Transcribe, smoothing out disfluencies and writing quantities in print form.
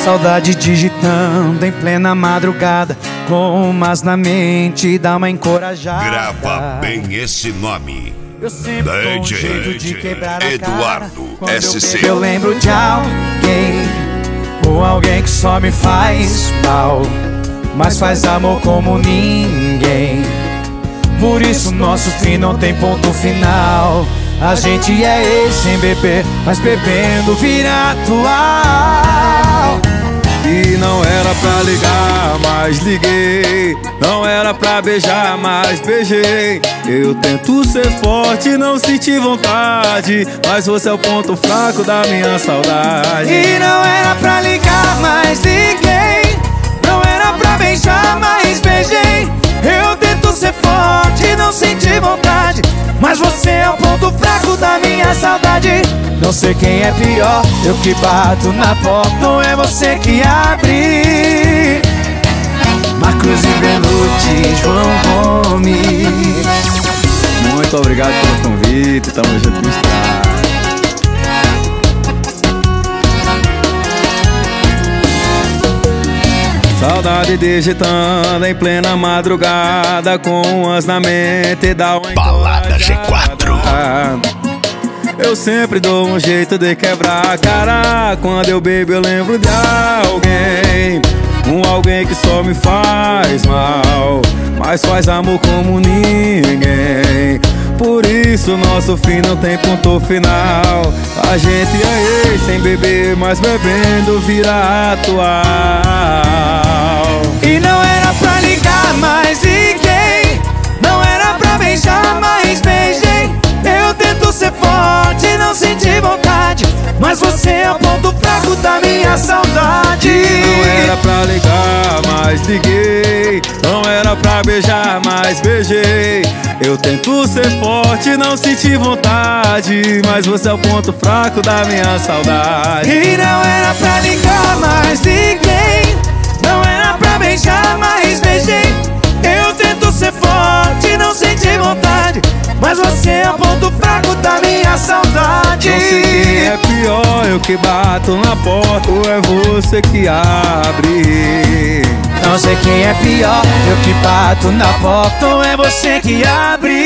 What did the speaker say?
Saudade digitando em plena madrugada, com umas na mente, dá uma encorajada. Grava bem esse nome. Eu sempre dou um jeito de quebrar a Eduardo cara. SC. Eu lembro de alguém, ou alguém que só me faz mal, mas faz amor como ninguém. Por isso nosso fim não tem ponto final. A gente é ex sem beber, mas bebendo vira atual. E não era pra ligar, mas liguei. Não era pra beijar, mas beijei. Eu tento ser forte, não senti vontade, mas você é o ponto fraco da minha saudade. E não era pra ligar, mas liguei. Não era pra beijar, mas beijei. Eu tento ser forte, não senti vontade, mas você é o ponto fraco da minha saudade. Não sei quem é pior, eu que bato na porta ou é você que abre. Marcos e Belucci, João Gomes. Muito obrigado pelo convite, tamo junto misturado. Saudade digitando em plena madrugada, com umas na mente, dá uma Balada G4. Eu sempre dou um jeito de quebrar a cara. Quando eu bebo eu lembro de alguém, alguém que só me faz mal, mas faz amor como ninguém. Por isso nosso fim não tem ponto final. A gente é ex sem beber, mas bebendo vira atual. E não era pra ligar, mas liguei. Não era pra beijar, mas beijei. Eu tento ser forte, não senti vontade, mas você é o ponto fraco da minha saudade. Não era pra ligar, mas liguei. Não era pra beijar, mas beijei. Eu tento ser forte, não senti vontade, mas você é o ponto fraco da minha saudade. E não era pra ligar, mas liguei. Não era pra beijar, mas beijei. Eu tento ser forte, não senti vontade, mas você é o ponto fraco da minha saudade. Não sei quem é pior, eu que bato na porta ou é você que abre. Não sei quem é pior, eu que bato na porta ou é você que abre.